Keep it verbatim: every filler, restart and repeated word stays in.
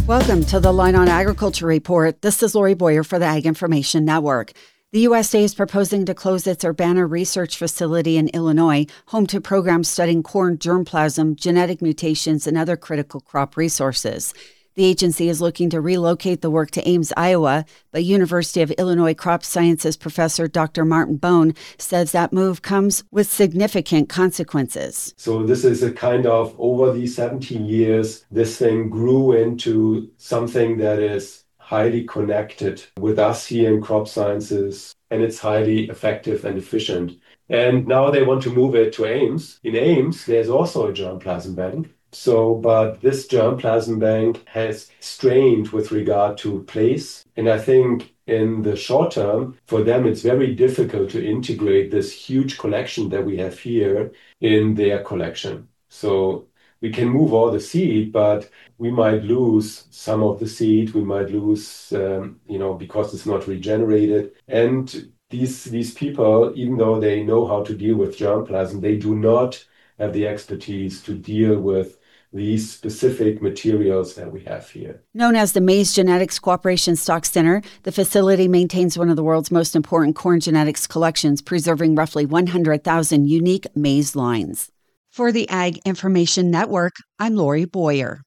Welcome to the Line on Agriculture Report. This is Lori Boyer for the Ag Information Network. The U S D A is proposing to close its Urbana Research Facility in Illinois, home to programs studying corn germplasm, genetic mutations, and other critical crop resources. The agency is looking to relocate the work to Ames, Iowa, but University of Illinois Crop Sciences professor Doctor Martin Bone says that move comes with significant consequences. So this is a kind of, over these seventeen years, this thing grew into something that is highly connected with us here in crop sciences, and it's highly effective and efficient. And now they want to move it to Ames. In Ames, there's also a germplasm bank. So, but this germplasm bank has strained with regard to place. And I think in the short term, for them, it's very difficult to integrate this huge collection that we have here in their collection. So we can move all the seed, but we might lose some of the seed. We might lose, um, you know, because it's not regenerated. And these, these people, even though they know how to deal with germplasm, they do not have the expertise to deal with these specific materials that we have here. Known as the Maize Genetics Cooperation Stock Center, the facility maintains one of the world's most important corn genetics collections, preserving roughly one hundred thousand unique maize lines. For the Ag Information Network, I'm Lori Boyer.